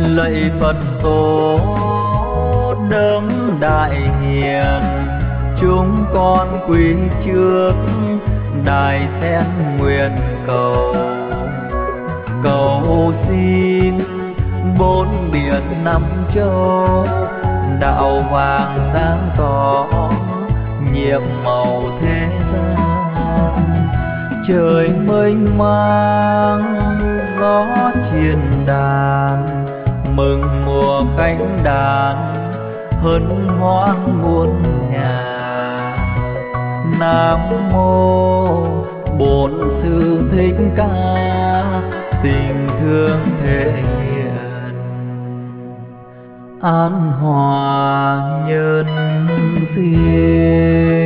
lạy Phật tổ đấng đại hiền, chúng con quý trước đài sen nguyện cầu. Cầu xin bốn biển năm châu, đạo vàng sáng tỏ nhiệm màu thế gian. Trời mênh mang gió chiên đàn, mừng mùa cánh đàn hân hoan muôn nhà. Nam mô Bổn Sư Thích Ca, tình thương thể hiện an hòa nhân duyên.